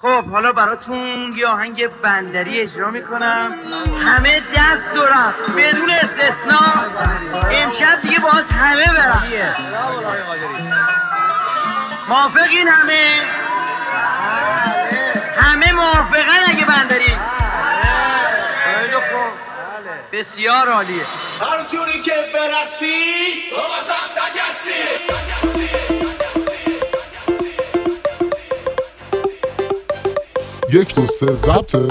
خب حالا براتون یه آهنگ بندری اجرا میکنم، همه دست و رقص بدون استثناء. امشب دیگه باز همه برن. موافقین؟ همه موافقن اگه بندری؟ خیلی خوب، بسیار عالیه. هر جوری که برقصی بازم تگسی. یک دو سه ضبطه.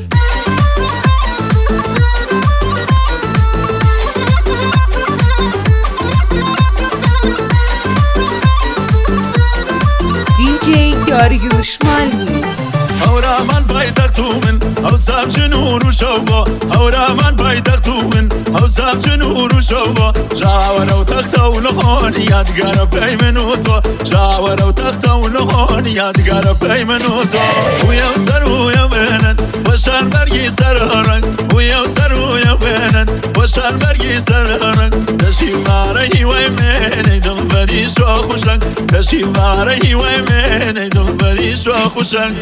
دیجی داریوش مالی. هورا من پایتختو من حوزم جنور و شوقا، هورا من پایتختو من حوزم جنور و شوقا، جاور و تختا و لغان یادگار پی منو تو، جاور و تختا و لغان یادگار پی منو تو. ویا سر ویا بنن وشان برگی سر رنگ، ویا سر ویا بنن وشان برگی سر رنگ، تشیواره وای من دل بری شو خوشنگ، تشیواره وای من دل بری شو خوشنگ.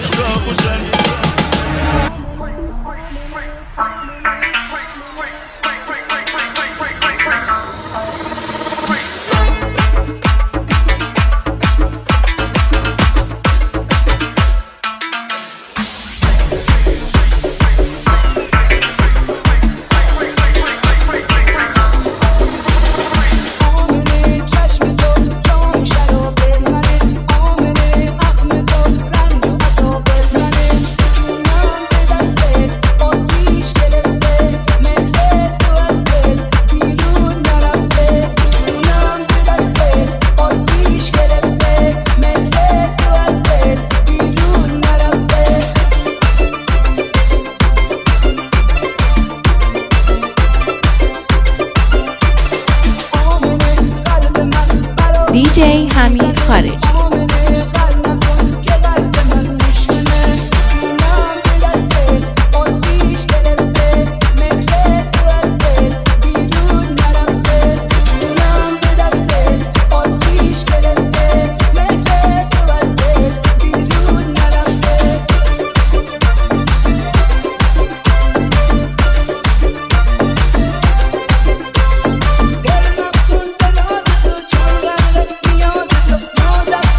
دیجی حمید خارجی. Get up,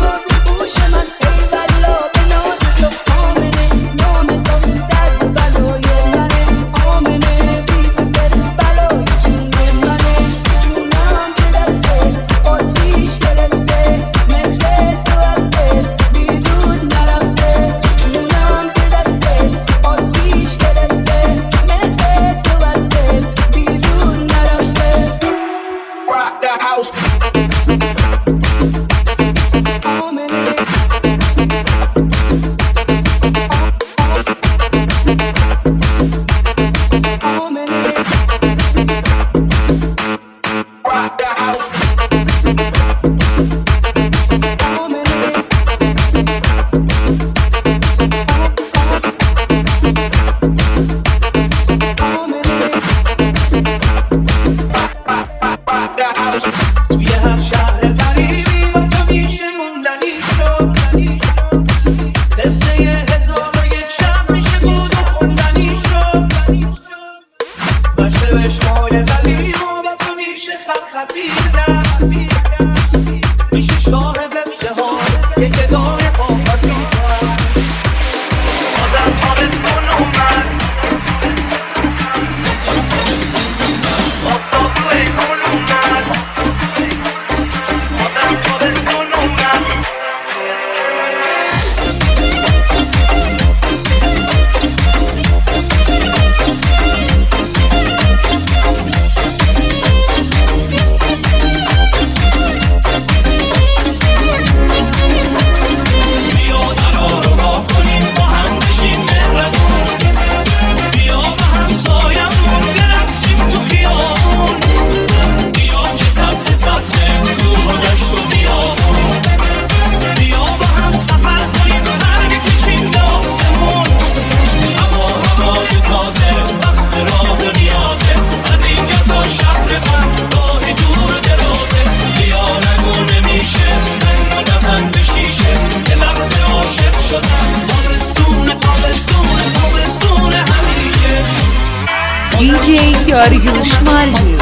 DJ داریوش مالمی.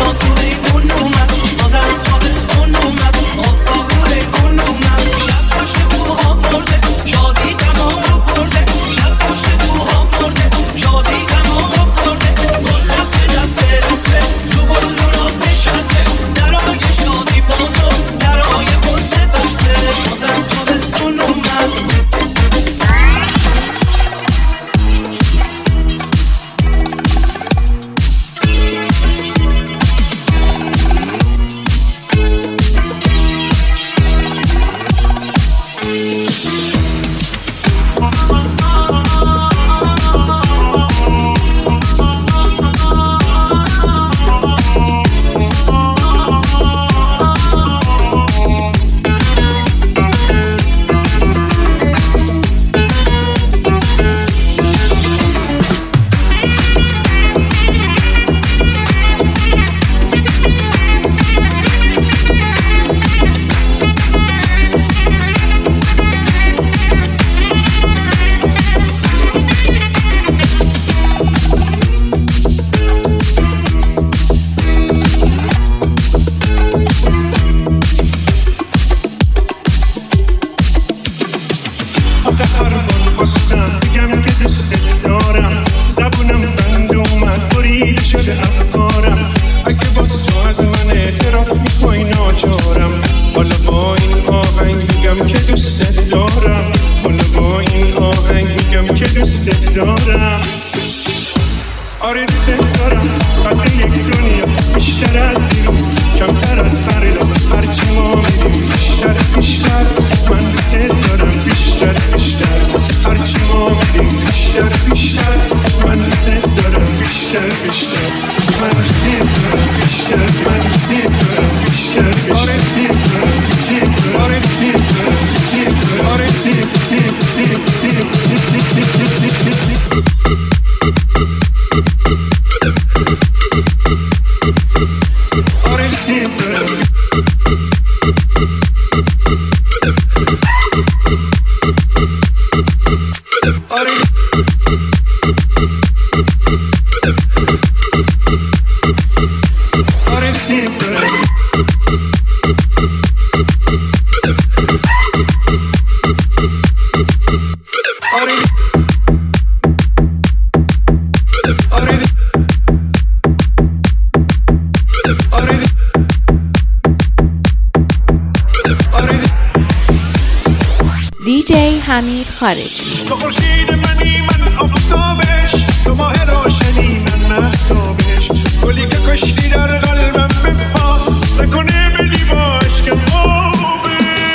DJ حمید خارجی. تو خورشید منی من آفتابش، تو ماه روشنی من مهتابش، گلی که کشتی در قلبم بپا نکنه بدی باش که خوبه.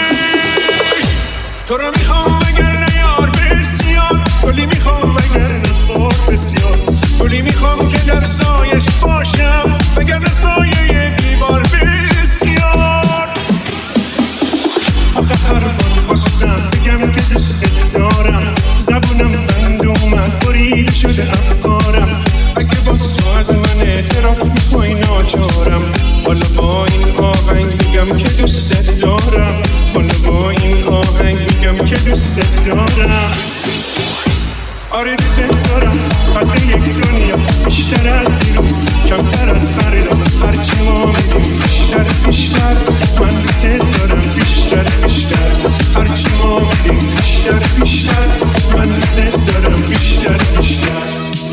تو رو میخوام اگر نیار بسیار، گلی میخوام اگر نخور بسیار، گلی میخوام که در سایش باشم اگر نه سایه دیوار بسیار. آخه هر بار خواستم بگم که دوستت دارم، زبونم بند اومد بریده شده افکارم. اگه باز تو از من اعتراف میکنی ناچارم، حالا با این آهنگ میگم که دوستت دارم، حالا با این آهنگ میگم که دوستت دارم. آره دوستت دارم، قد یک دنیا بیشتر از دیروز، کمتر از فردا، هرچی ما میدیم بیشتر بیشتر. من دوستت دارم بیشتر بیشتر، هرچی ما میدیم بیشتر بیشتر. من دوستت دارم بیشتر بیشتر.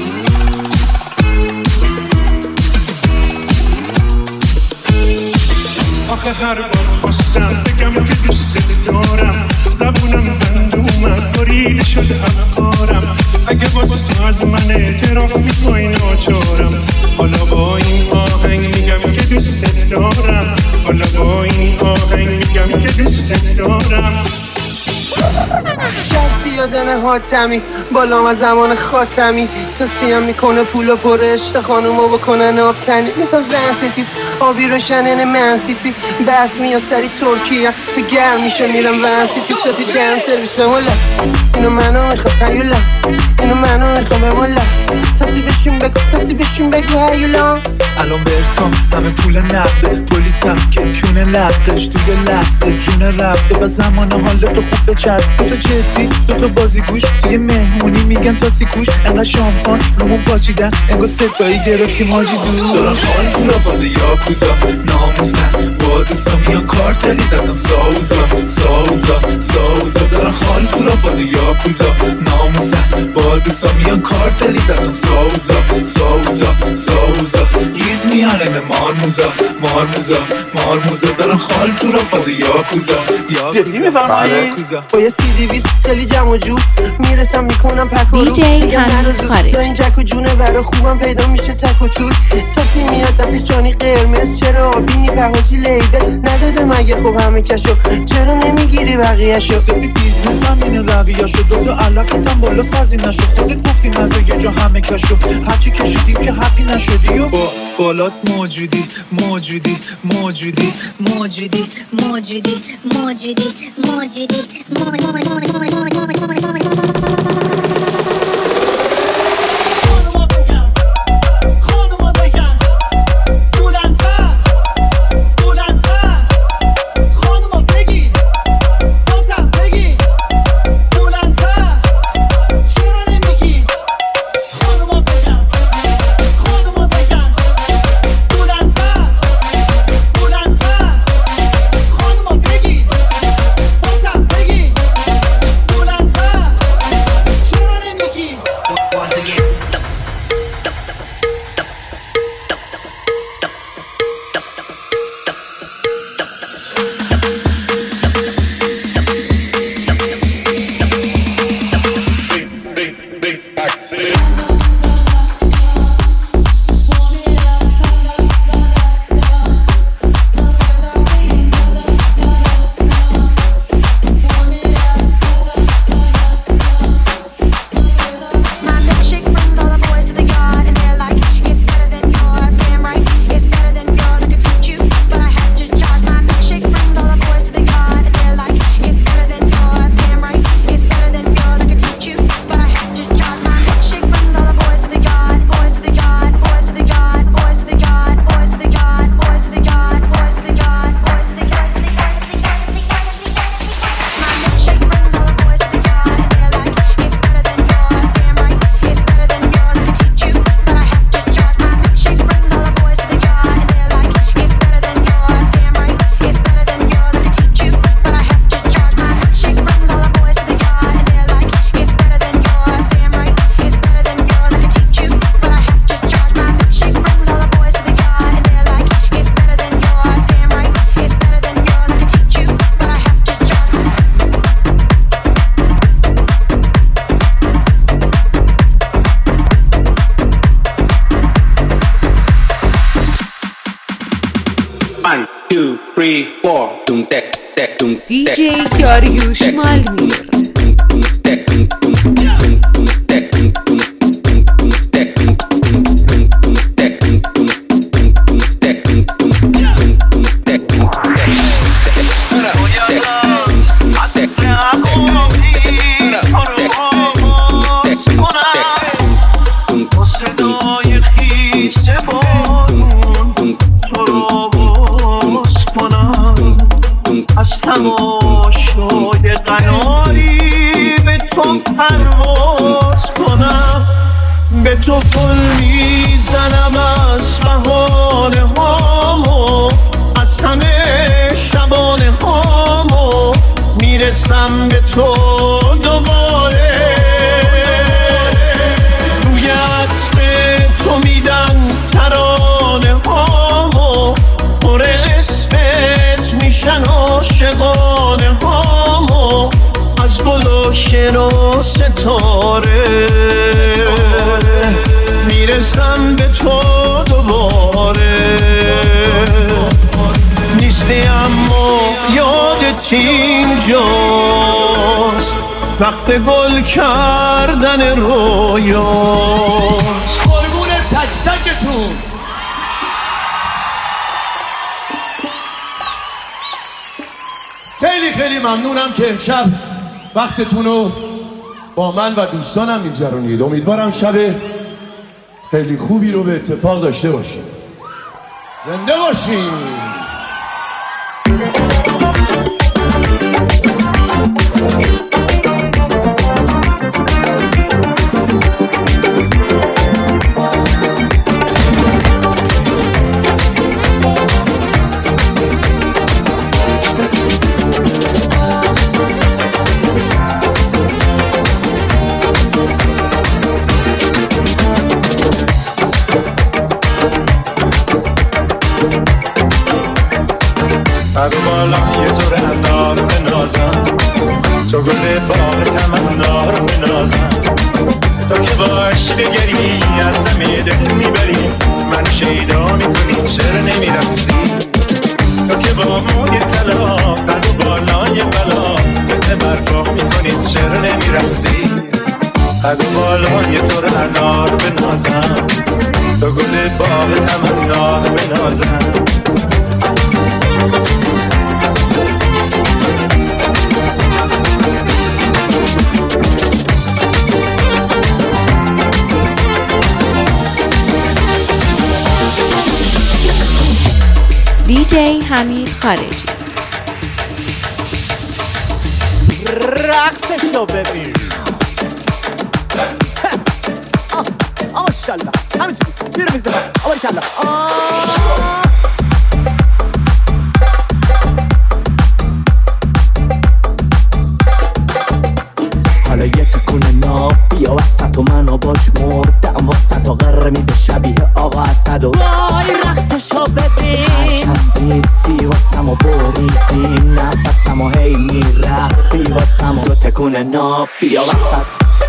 آخه هر بار خواستم بگم که دوستت دارم، زبونم بند اومد بریده شده افکارم. اگه باز تو از من اعتراف میکنی ناچارم، حالا با این آهنگ میگم که دوستت دارم، حالا با این آهنگ میگم که دوستت دارم. کسی یادنه حاتمی بالام از زمان خاتمی، تا سیم میکنه پول و پر عشق خانومو بکنن آبتنی. نیستم زن ستیز آبی روشنن منسیتی، برف میاد سری ترکیه تا گرم میشه میرم ون سیتی. سفید دن سرویس به مولا اینو منو میخواد هیولا، اینو منو میخوام بمالا تاسی بشون بگو هیولا. الان برسام همه پول نقده، پلیسم که کونه لقش توی لحظه جون رفته و زمان حال تو خوب بچسب. دوتا جدی دوتا بازی گوش توی مهمونی میگن تاسی کوش، انقدر شامپان رومون پاچیدن انگار ستایی گرفتیم حاجی دور. دارن خال تو را فاز یاکوزا ناموزن با دوستان میان کارتلی دستم ساوزا دارن خال تو را فاز یاکوزا ناموزن با دوستان میان کارتلی دستم ساوزا گیز میانه مارموزا دارن خال تو را فاز یاکوزا. جدی میفرمایی؟ با یه CD-20 خیلی جمع جو میرسم میکنم پک و رو. DJ حمید خارجی. این جک و جونه برا خوبم پیدا میشه تک و تور. تاسی میاد دستش جانی قرمز، چرا آبینی پهاجی لیبل نداده مگه خب همه کشو، چرا نمیگیری بقیهشو؟ سبی بیزنس هم اینه رویاشو، دوتا علفتم بالا سازی نشو، خودت گفتی نزا یه جا همه کشو، هرچی کشیدیم که حقی نشدی و بالاست موجودی DJ داریوش مالمیر. از تماشای قناری به تو پرواز کنم، به تو پل میزنم از بهانه هامو، از همه شبانه هامو میرسم به تو دوباره. روی عطر تو میدن ترانه هامو، پر اسمت میشن عاشقانه هامو، از گل و شعر و ستاره میرسم به تو دوباره. نیستی اما یادت اینجاست، وقت گل کردن رویاست. قربون تک تکتون. خیلی خیلی ممنونم که امشب وقتتون رو با من و دوستانم میگذرونید. امیدوارم شب خیلی خوبی رو به اتفاق داشته باشید. زنده باشید. از بالا یه طور انار بنازم، تو گل باغ تمنا رو بنازم، تو که باش بگری از همه دل میبری، من شیدا میکنی چرا نمیرسی، تو که با موی طلا قلب و بالای بلا به برگاه میکنی چرا نمیرسی، از بالا یه طور انار بنازم، تو گل باغ تمنا رو بنازم. دیجی حمید خارجی. رقصشو ببین. ماشاءالله همینجوری بیرو میزنم. آباریکلا. حالا یه تکونه ناب بیا وسط و منو باش مردم وسط و قره میده شبیه آقا اسد و وای رقصشو ببین. هرکس نیستی واسم و بریدیم نفسم و هی میرقصی واسم و تکونه ناب بیا وسط.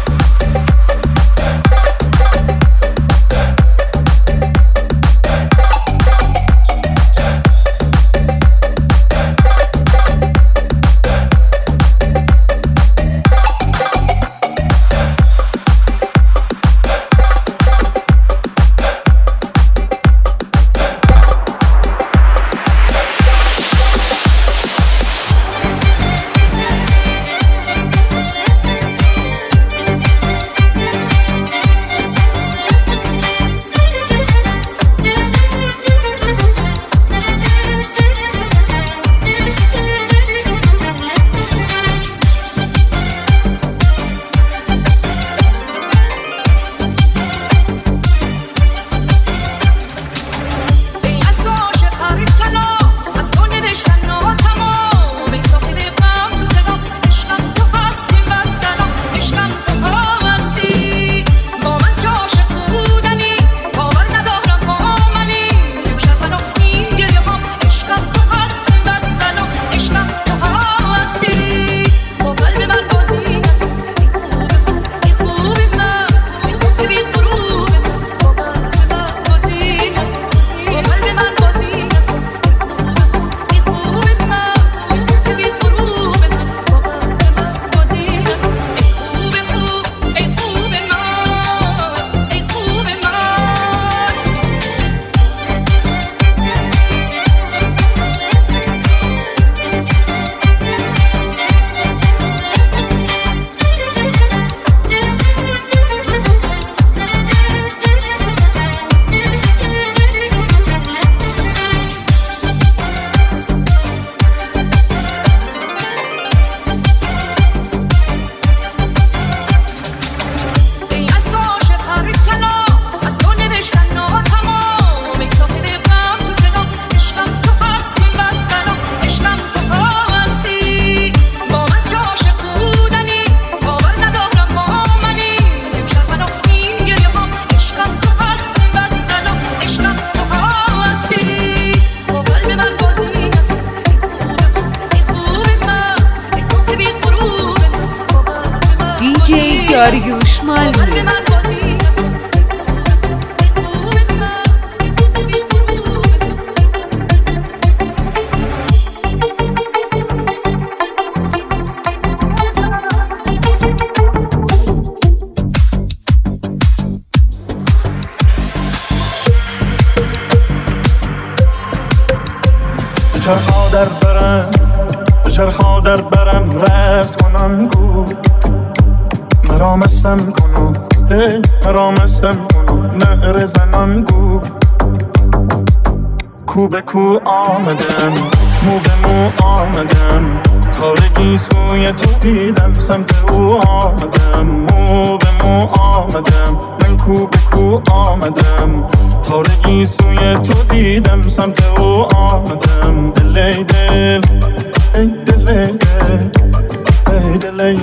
داریوش مالمی. بچرخا در برم رقص کنم گو مرامستم کنو مرامستم کنو نعره زنان گو کو به کو آمدم مو به مو آمدم تارگی سوی تو دیدم سمت او آمدم مو به مو آمدم من کو به کو آمدم تارگی سوی تو دیدم سمت او آمدم دلی دل ای دلی دل ای دلی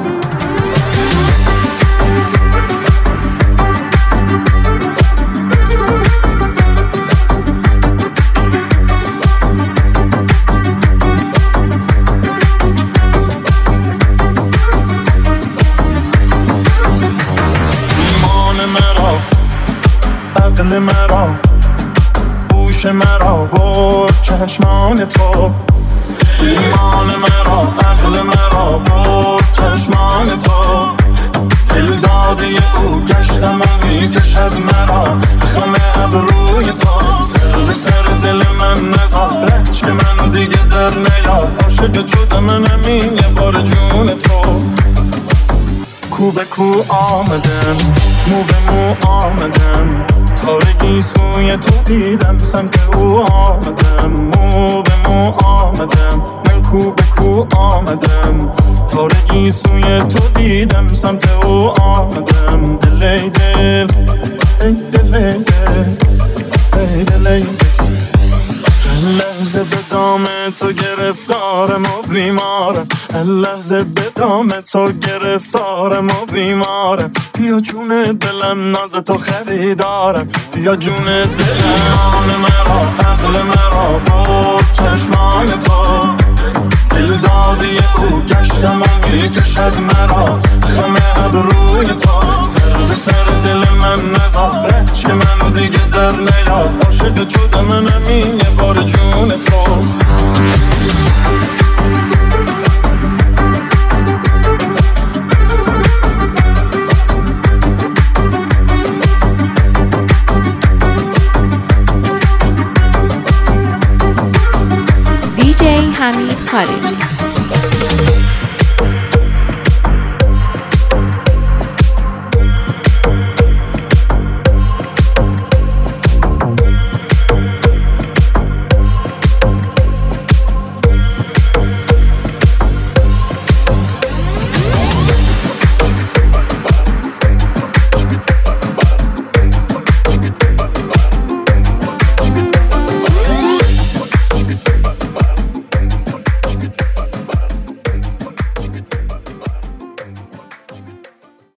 عقل مرا گوش مرا برد چشمان تو ایمان مرا عقل مرا برد چشمان تو دل دادی او گشتم و میکشد مرا خم ابروی تو سر به سر دل من نزار رچ که من دیگه در نیار عاشق شدم منم یه بار جون تو کو به کو آمدم مو به مو آمدم تارگی سوی تو دیدم سمت او آمدم مو به مو آمدم من کو به کو آمدم تارگی سوی تو دیدم سمت او آمدم دلی دل ای دلی دل ای دلی لحظه به دام تو گرفتارم و بیمارم لحظه به دام تو گرفتارم و بیمارم بیا جون دلم ناز تو خریدارم بیا جون دلم مرا عقل مرا برد چشمان تو دل دادی او گشتم و میکشد مرا خم ابروی تو سر به سر دل من نزار رچ که من دیگه در نیار عاشق شدم منم یه بار جون تو DJ حمید خارجی